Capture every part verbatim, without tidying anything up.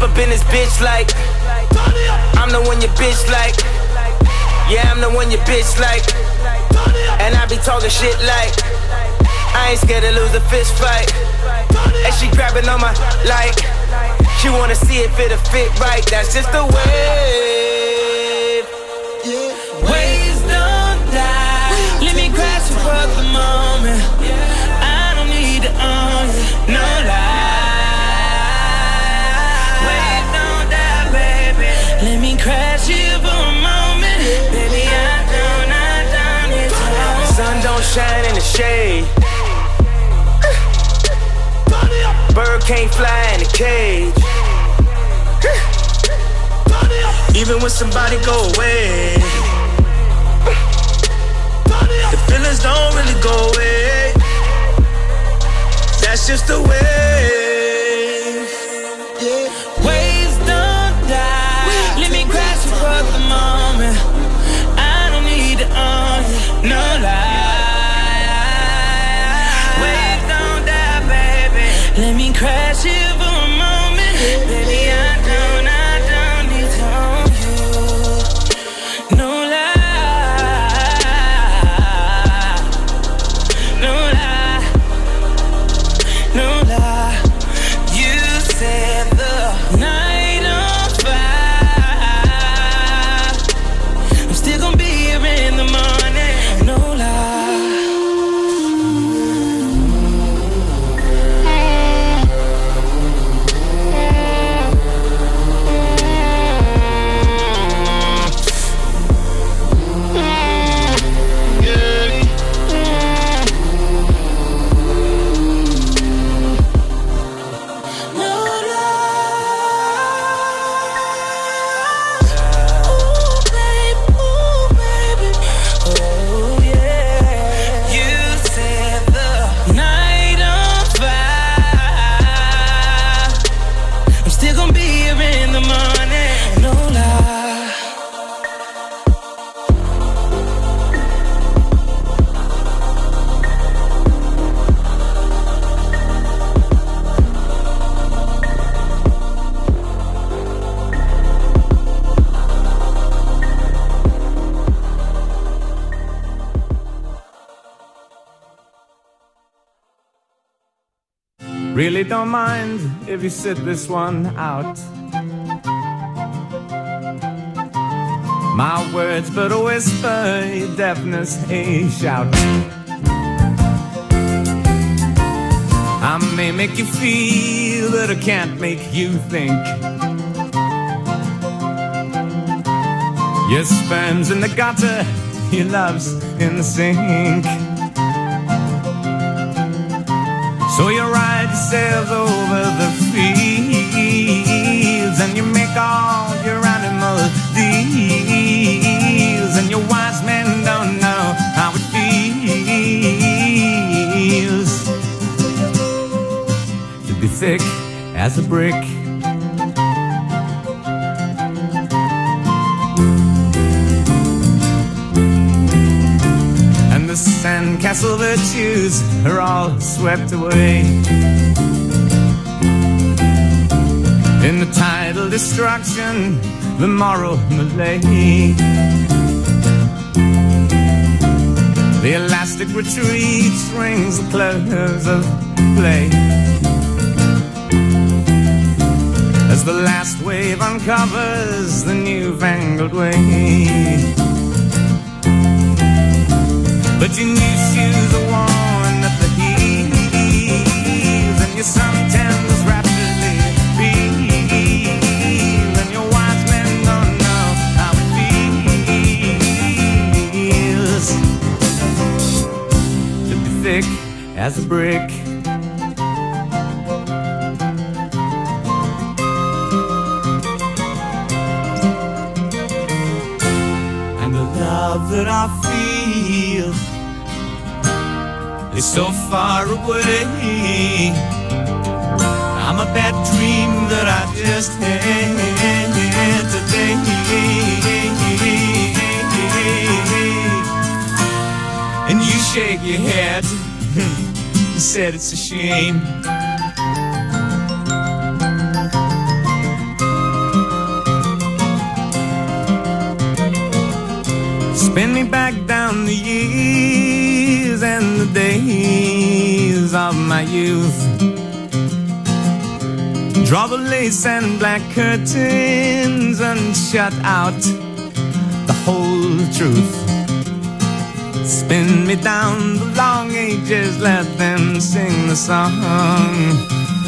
up in this bitch like I'm the one your bitch like. Yeah, I'm the one your bitch like. And I be talking shit like I ain't scared to lose a fist fight. And she grabbing on my like she wanna see if it'll fit right. That's just the wave. Waves don't die. Let me crash you for the moment. I don't need to own you, no lie. Waves don't die, baby. Let me crash you for a moment. Baby, I don't, I don't need to own you. Sun don't shine in the shade. Bird can't fly in a cage. Even when somebody go away, the feelings don't really go away. That's just the way. Waves don't die. Let me crash you for the moment. I don't need to own you, no lie. Waves don't die, baby. Let me crash you for a moment. Baby, I don't, I don't need to own you, no lie. No lie. No lie. You set the night on fire. I'm still gonna be here in the morning, no lie. Really don't mind if you sit this one out. My words but a whisper, your deafness a shout. I may make you feel, but I can't make you think. Your sperm's in the gutter, your love's in the sink. So you ride yourselves over the fields, and you make all your animal deals, and your wise men don't know how it feels to be thick as a brick. The sandcastle virtues are all swept away in the tidal destruction, the moral malaise. The elastic retreat rings the close of play as the last wave uncovers the newfangled way. But your new shoes are worn at the heels, and your suntans rapidly peel, and your wise men don't know how it feels to be thick as a brick. And the love that I feel is so far away. I'm a bad dream that I just had today. And you shake your head and said it's a shame. Spin me back down the years and the days of my youth. Draw the lace and black curtains and shut out the whole truth. Spin me down the long ages, let them sing the song.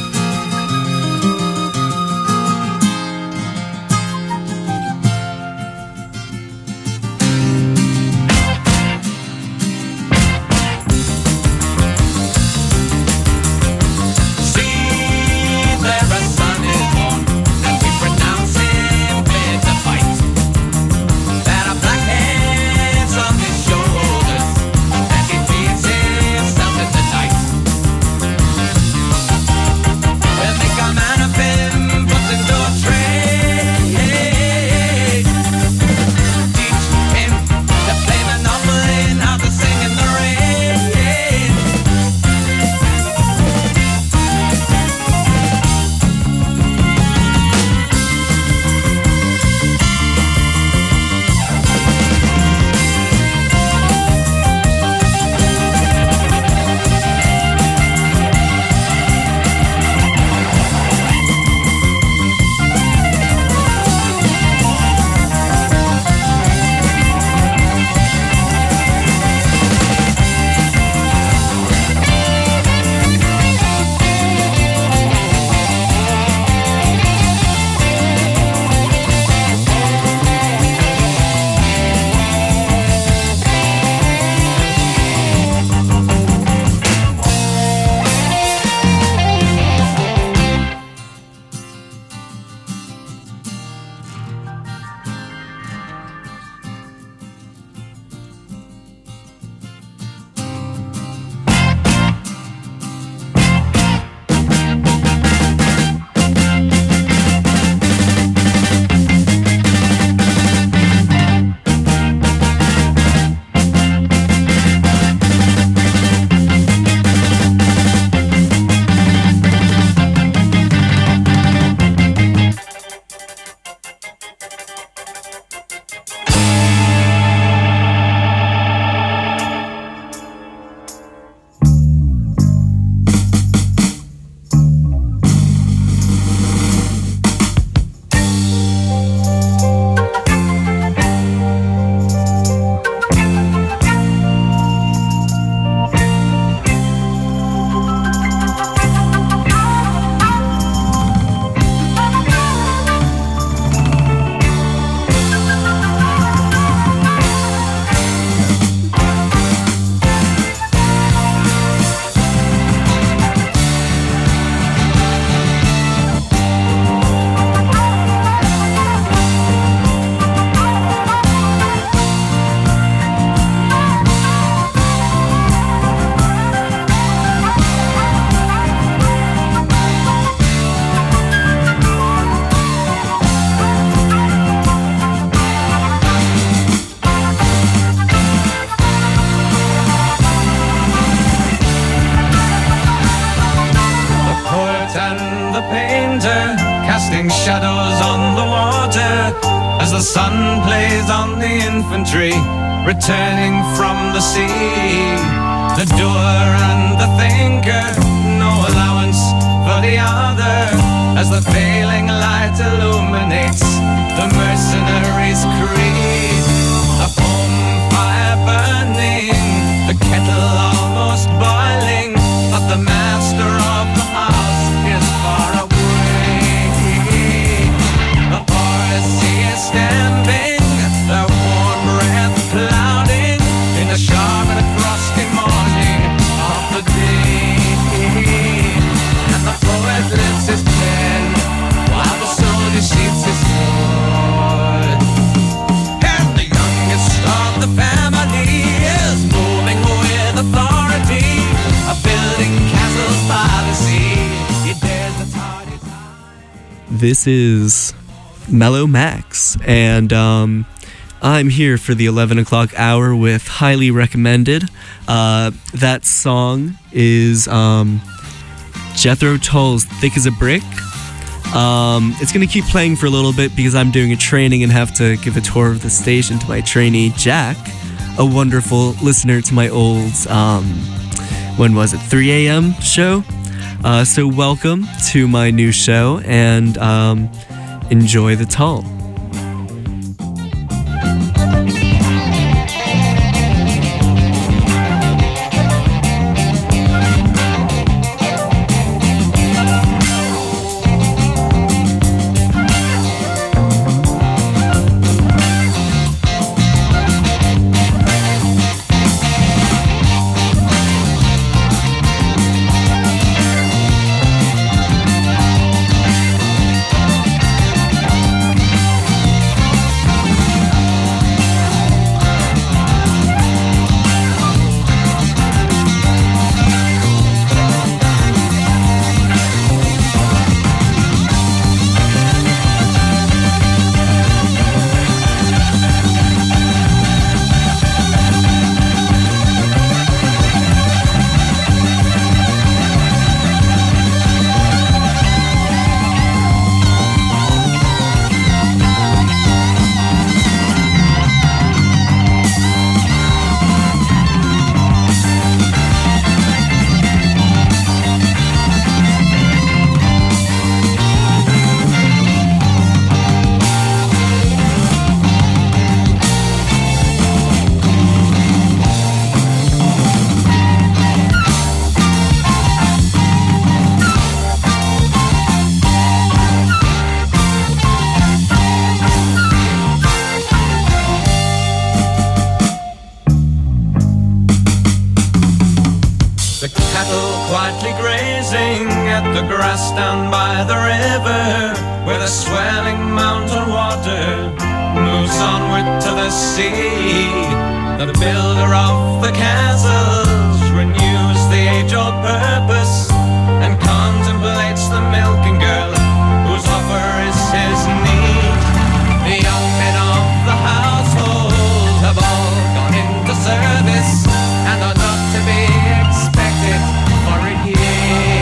Shadows on the water as the sun plays on the infantry returning from the sea. The doer and the thinker, no allowance for the other, as the failing light illuminates the mercenaries' creed. The home fire burning, the kettle almost boiling, but the master of the house is far away. Standing, their warm breath clouding in the sharp and frosty morning of the day. And the poet lifts his pen while the soldier sheathes his sword. And the youngest of the family is moving with authority, a building castles by the sea. He dares the tardy time. This is Mellow Max, and um, I'm here for the eleven o'clock hour with Highly Recommended. Uh, that song is um, Jethro Tull's Thick as a Brick. Um, it's going to keep playing for a little bit because I'm doing a training and have to give a tour of the station to my trainee, Jack, a wonderful listener to my old, um, when was it, three a.m. show. Uh, so welcome to my new show, and um, enjoy the tall. Down by the river, where the swelling mountain water moves onward to the sea. The builder of the castles renews the age-old purpose and contemplates the milking girl whose offer is his need. The young men of the household have all gone into service and are not to be expected for a year.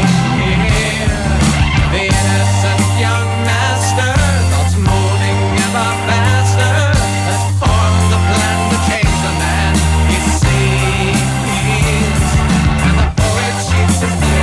The innocent young master, thoughts moving ever faster, has formed a plan to change the man he sees. And the poet sheets his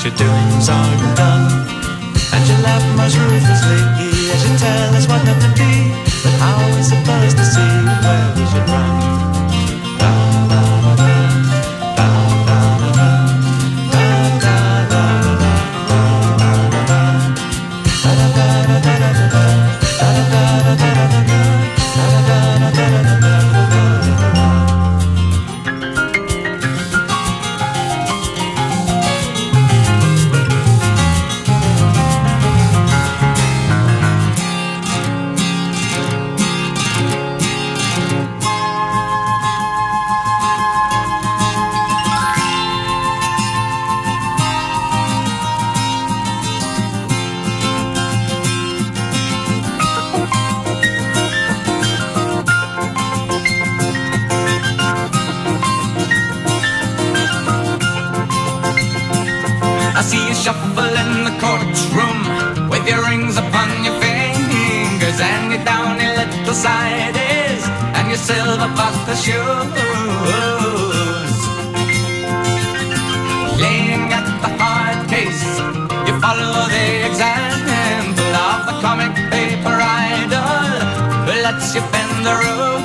your doings aren't done. And you laugh most ruthlessly as you tell us what not to be. But how are we supposed to see where we should run? I see you shuffle in the courtroom with your rings upon your fingers and your downy little sideys and your silver buckle shoes. Laying at the hard case, you follow the example of the comic paper idol who lets you bend the rules.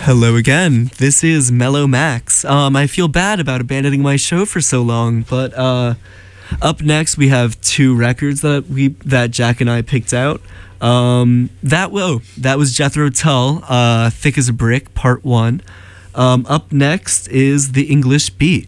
Hello again. This is Mellow Max. Um, I feel bad about abandoning my show for so long, but uh, up next we have two records that we that Jack and I picked out. Um, that whoa, that was Jethro Tull, uh, "Thick as a Brick" Part One. Um, up next is The English Beat.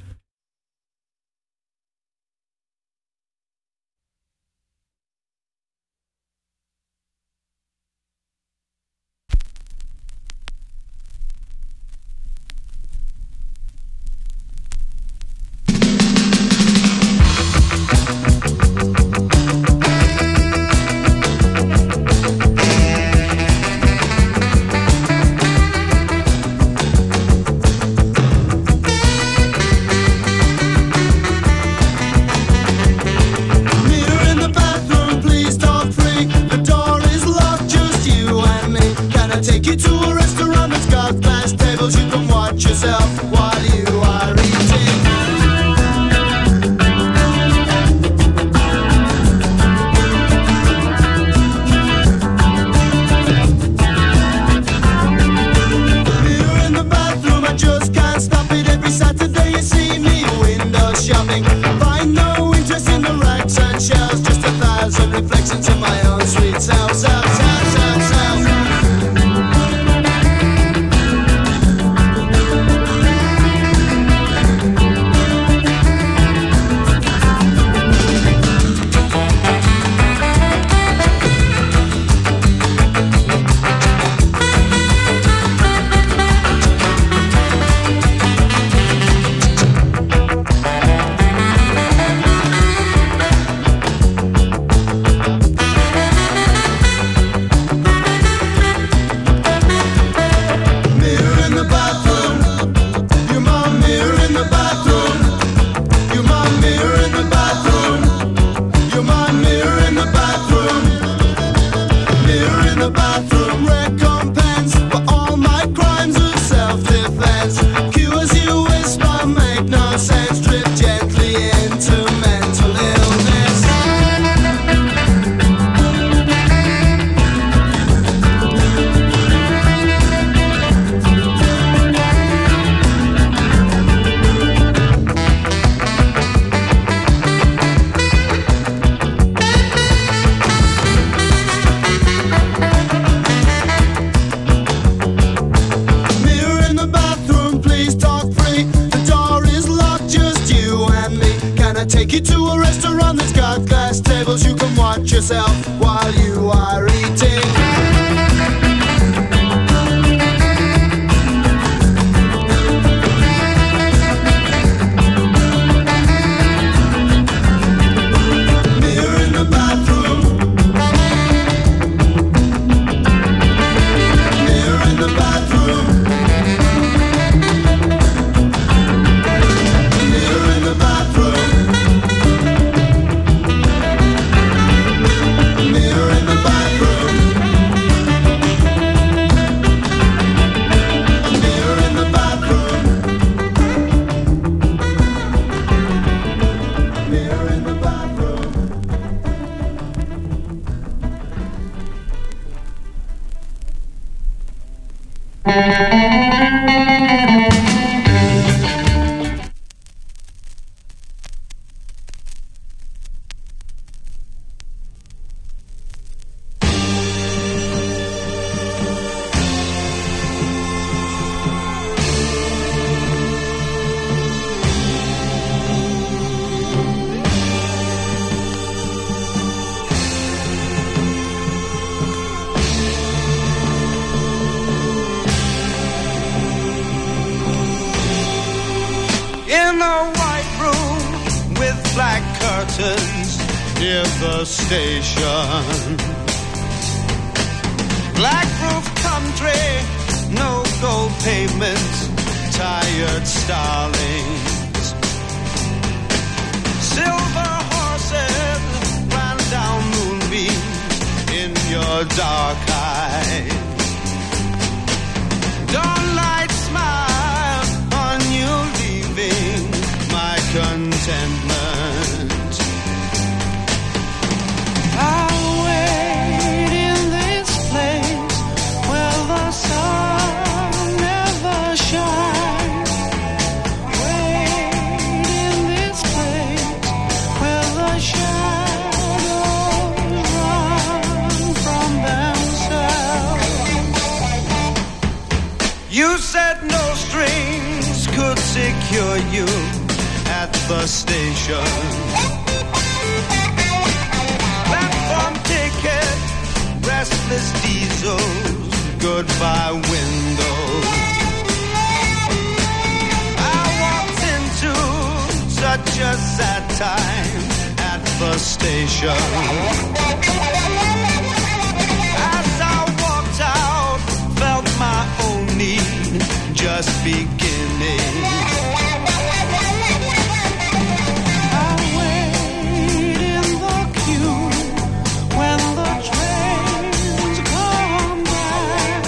Near the station, black roof country, no gold pavements, tired starlings, silver horses ran down moonbeam in your dark eyes. Dawnlight smile on you leaving my contentment. I'll wait in this place where the sun strings could secure you at the station. Platform ticket, restless diesels, goodbye windows. I walked into such a sad time at the station. As I walked out, felt my own need just beginning. I wait in the queue when the trains come back.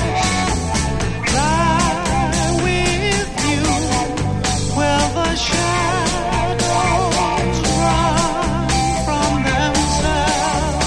Fly with you where the shadows run from themselves.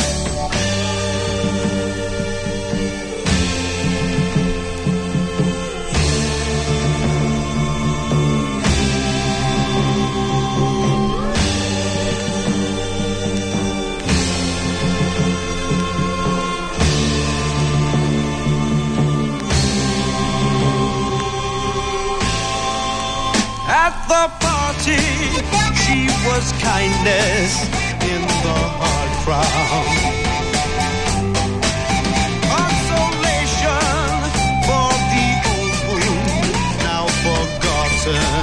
At the party, she was kindness in the hard crowd. Consolation for the old wound now forgotten.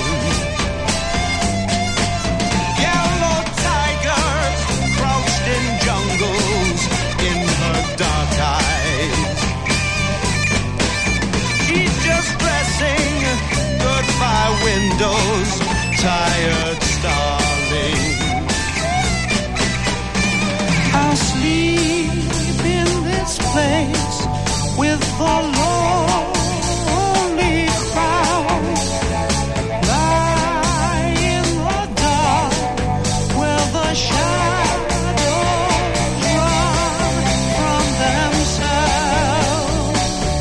Yellow tigers crouched in jungles in her dark eyes. She's just dressing goodbye windows, tired starling. I'll sleep in this place with the lonely crowd. Lie in the dark where the shadows run from themselves.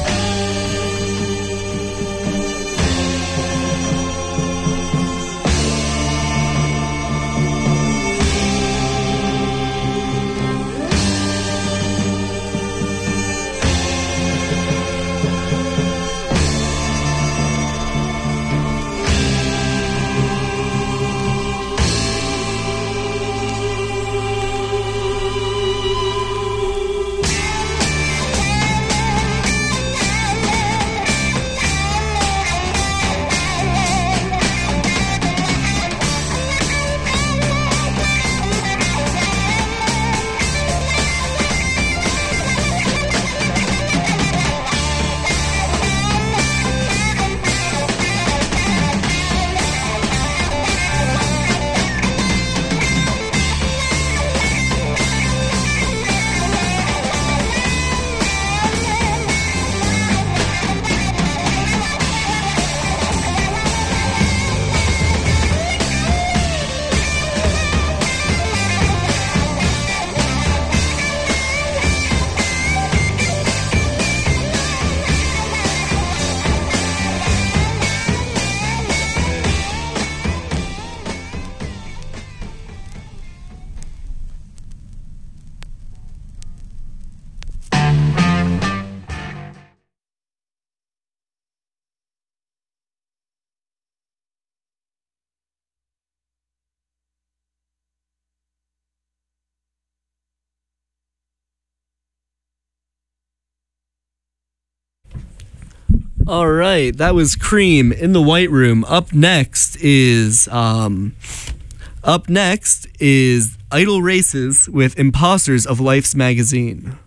All right, that was Cream in the White Room. Up next is um, up next is Idle Races with Imposters of Life's Magazine.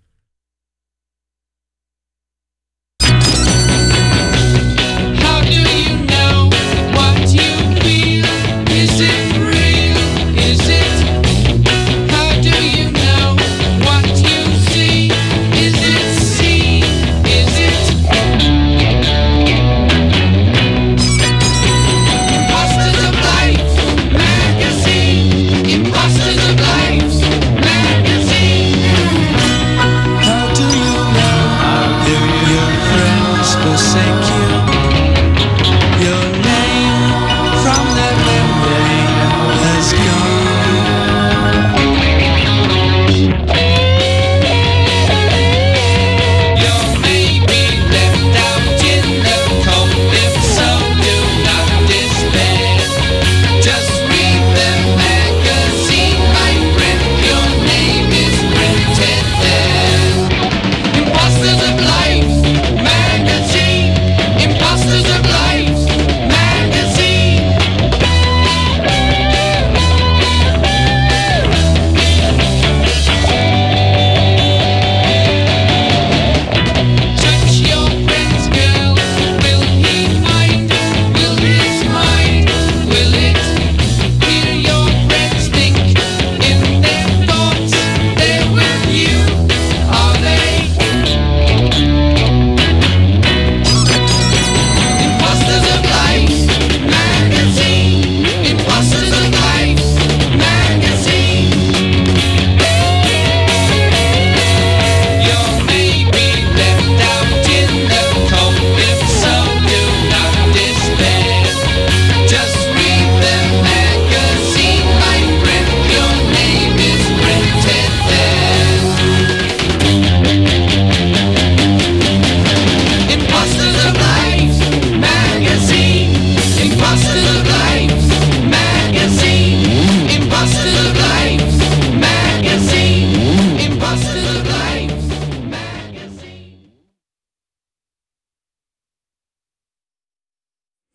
How do you know what you feel? Is it real? Is it? How do you know what you see? Is it seen? Is it? Imposters of Life magazine. Imposters of Life magazine.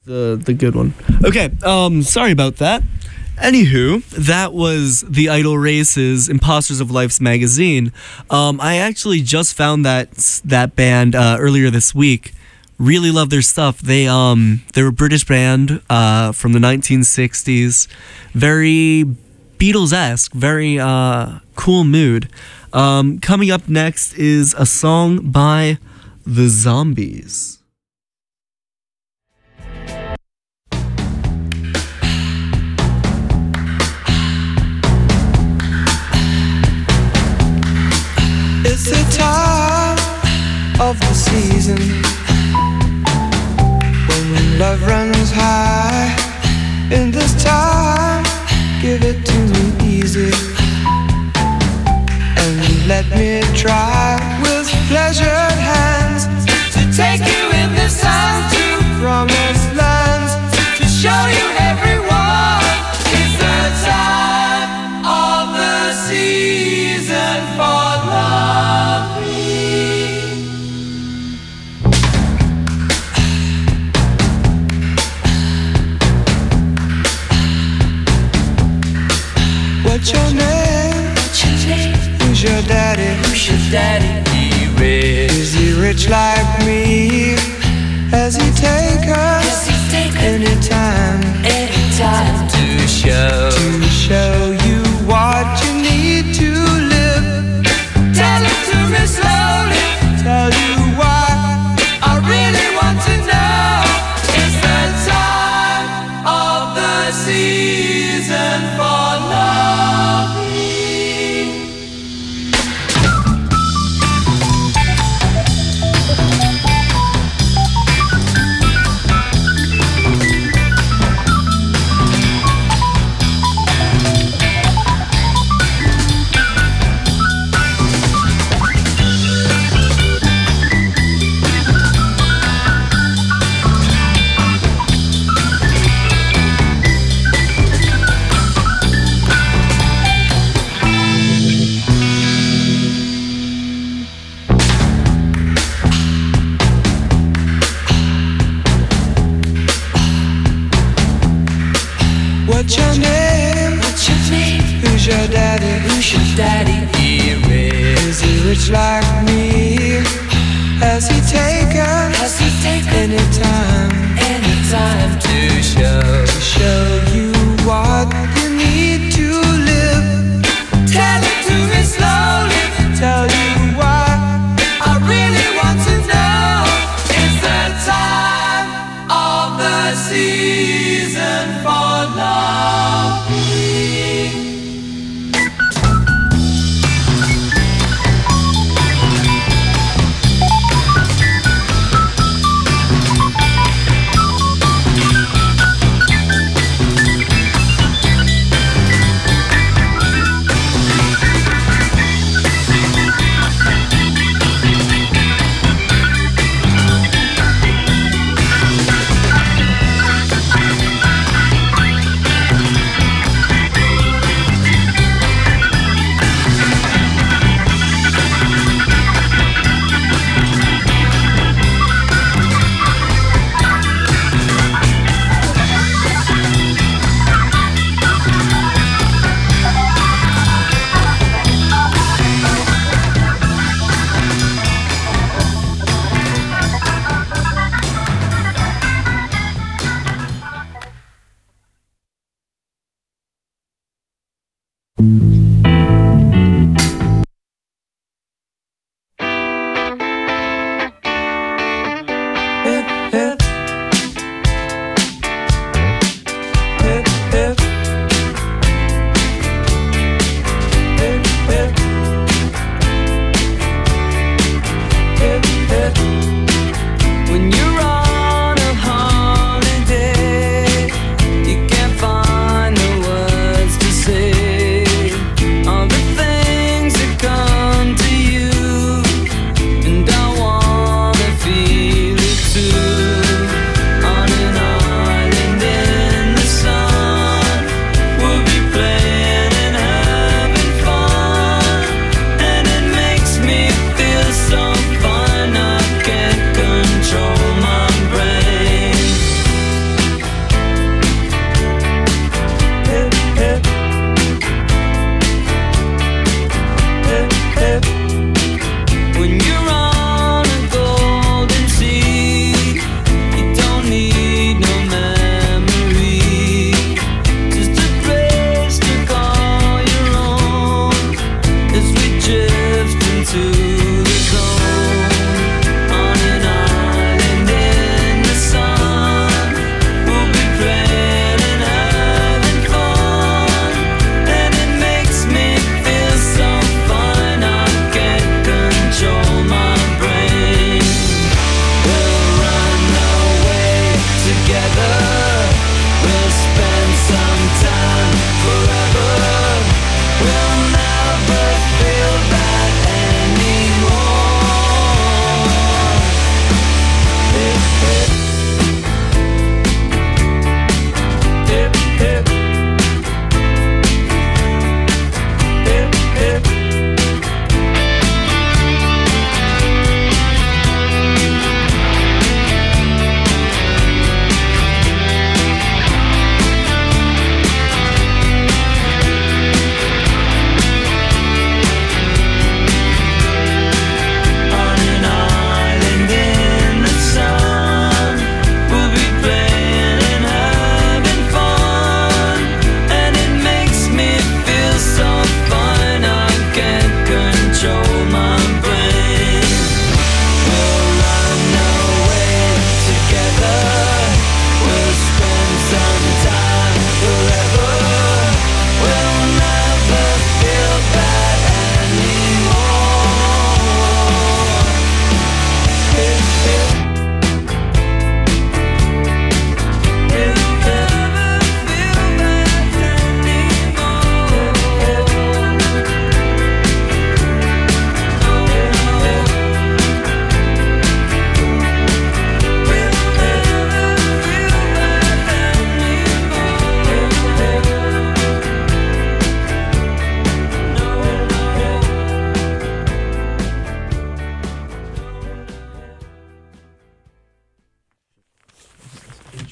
the the good one. Okay, um, sorry about that. Anywho, that was the Idol Races Imposters of Life's magazine. Um, I actually just found that that band uh, earlier this week. Really love their stuff. They um they're a British band uh, from the nineteen sixties. Very Beatles-esque, very uh, cool mood. Um, coming up next is a song by The Zombies. It's the time of the season when love runs high. In this time, give it to me easy and let me try with pleasured hands to take you in the sun to promised lands, to show you everyone. It's the time of the season for love. What's your name? What's your name? Who's your daddy? Who's your daddy? He rich. Is he rich like me? Has he take us anytime? Anytime to show to show you what you need to live. Tell it to me slowly. Tell you why I really want to know. It's the time of the season for love. What's your name? What's your name? Who's your daddy? Who's your daddy? He rich. Is he rich like me? Has he taken? Has he taken anytime? Anytime to show to show you what you need to live. Tell it to me slowly. Tell you why I really want to know. It's the time of the season for love.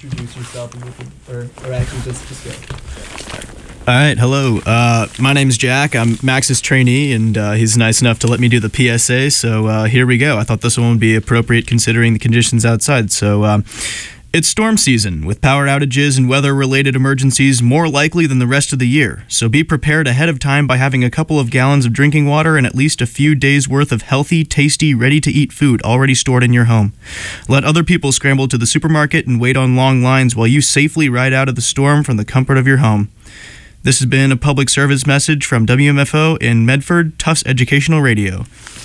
introduce yourself and you can, or, or actually just, just go. All right, hello. Uh, my name's Jack. I'm Max's trainee, and uh, he's nice enough to let me do the P S A, so uh, here we go. I thought this one would be appropriate considering the conditions outside. So um, it's storm season, with power outages and weather-related emergencies more likely than the rest of the year. So be prepared ahead of time by having a couple of gallons of drinking water and at least a few days' worth of healthy, tasty, ready-to-eat food already stored in your home. Let other people scramble to the supermarket and wait on long lines while you safely ride out of the storm from the comfort of your home. This has been a public service message from W M F O in Medford, Tufts Educational Radio.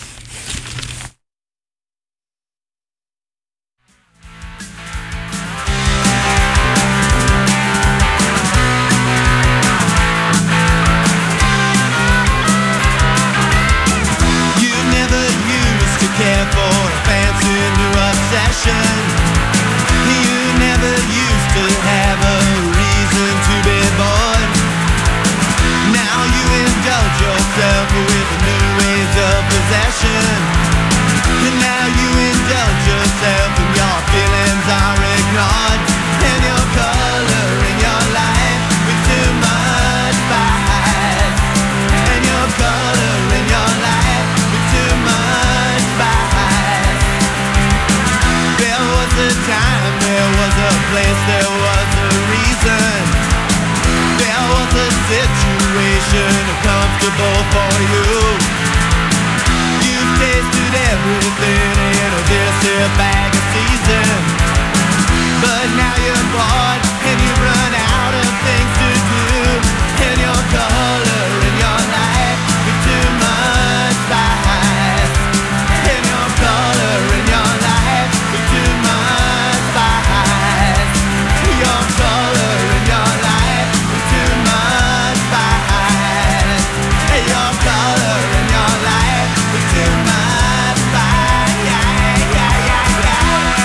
You never used to care for a fancy new obsession. You never used to have a reason to be born. Now you indulge yourself with new ways of possession. And now you indulge yourself and your feelings are ignored. And your color in your life with too much spice. And your color in your life with too much spice. There was a time, there was a place, there was a reason. There was a situation comfortable for you. You've tasted everything in a this here bag of season. But now you're bored and you run out of things to do. And your color in your life with too much spice. And your color in your life with too much spice. Your color in your life with too much spice. Your color in your life with too much spice. Yeah, yeah, yeah, yeah.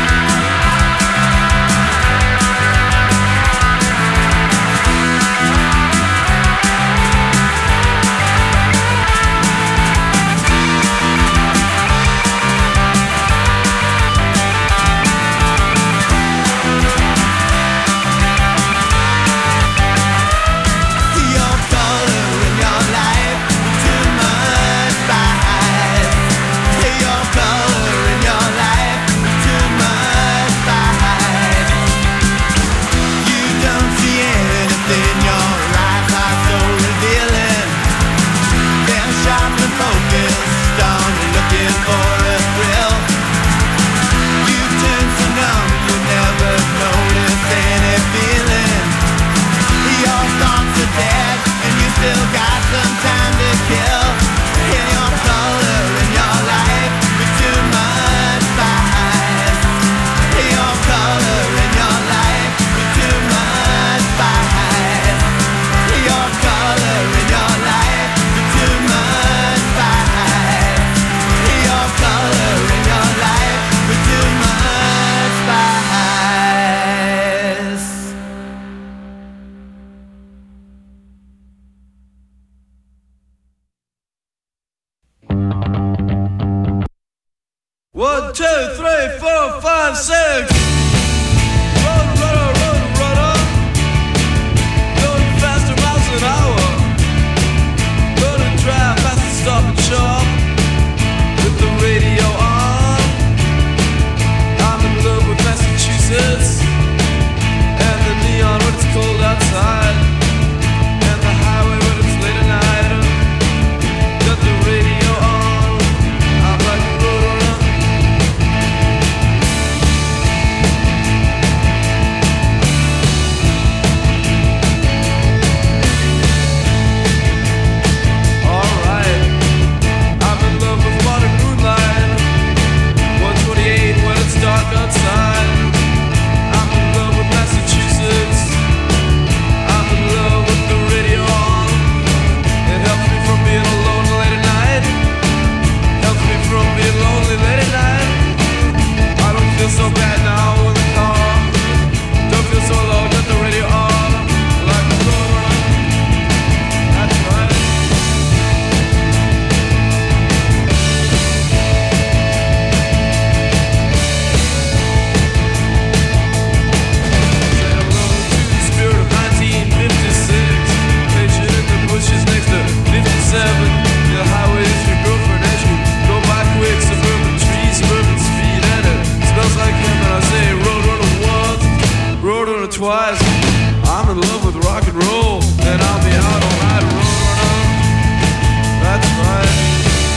Your color in your life with too much spice. Your color in your life with too much spice. You don't see anything, your eyes are so revealing. They're sharp and focused on looking for a thrill. You turn so numb, you never notice any feeling. Your thoughts are dead, and you still got some time to kill. And your color in your life with too much spice. Your color in your life with too much spice. Your color in your life with too much spice. Your color in your life with too much spice. One, two, three, four, five, six. Run, run, run, run up. Going faster miles an hour. Gonna drive fast and stop and shop with the radio on. I'm in love with Massachusetts and the neon when it's cold outside, and the highway when it's late at night. Got the radio on. I'm like a roadrunner. or twice. I'm in love with rock and roll, and I'll be out all night rolling. That's right.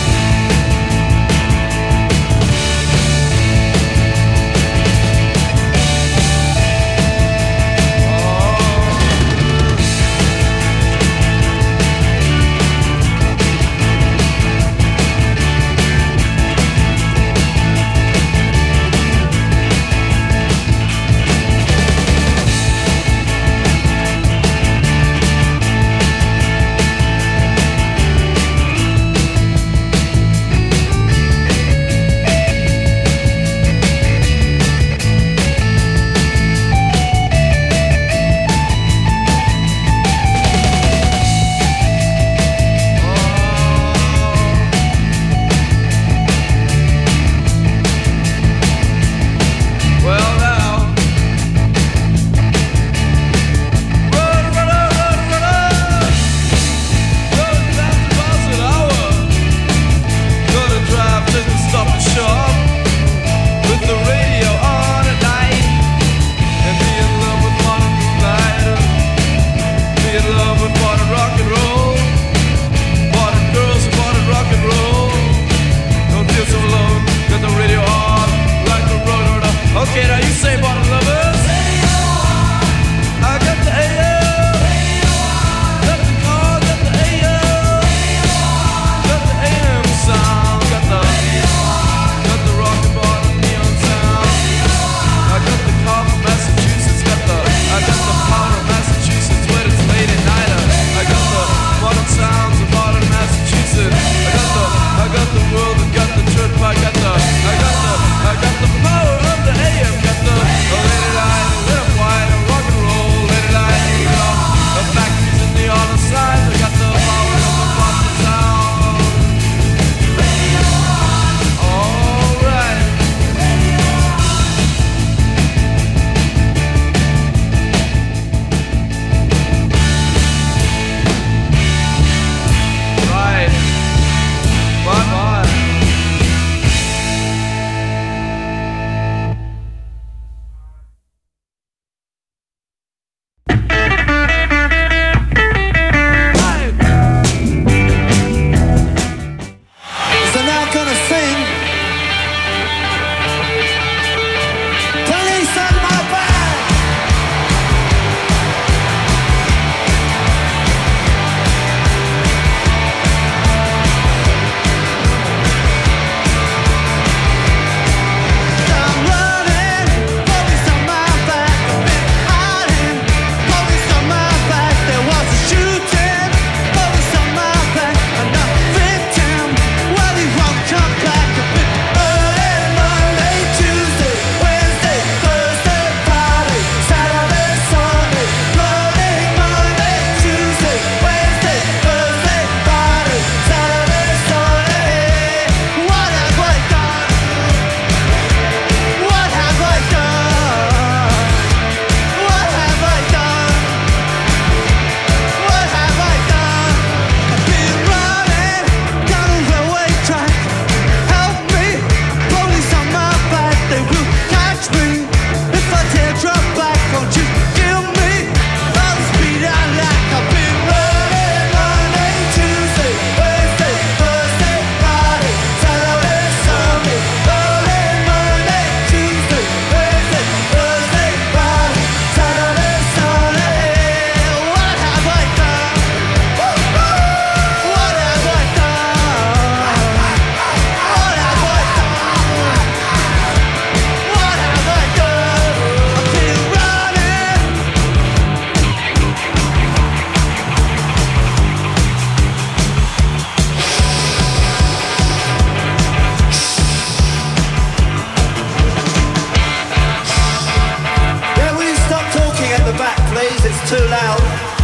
too loud.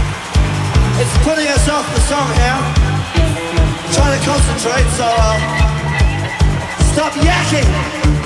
It's putting us off the song here. I'm trying to concentrate, so uh, stop yakking.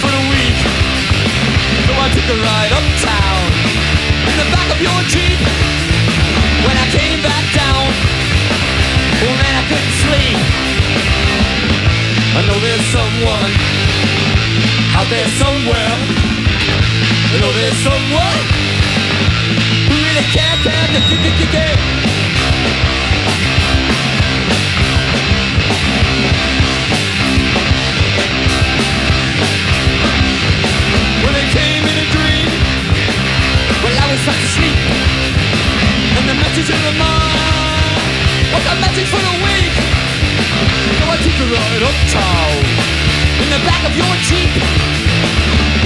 for the week. So I took a ride uptown in the back of your Jeep. When I came back down, oh man, I couldn't sleep. I know there's someone out there somewhere. I know there's someone who really can't, can't, can't, can't, can't. Well, it came in a dream while I was fast asleep, and the message in the mind was a message for the weak. So I took a ride uptown in the back of your Jeep.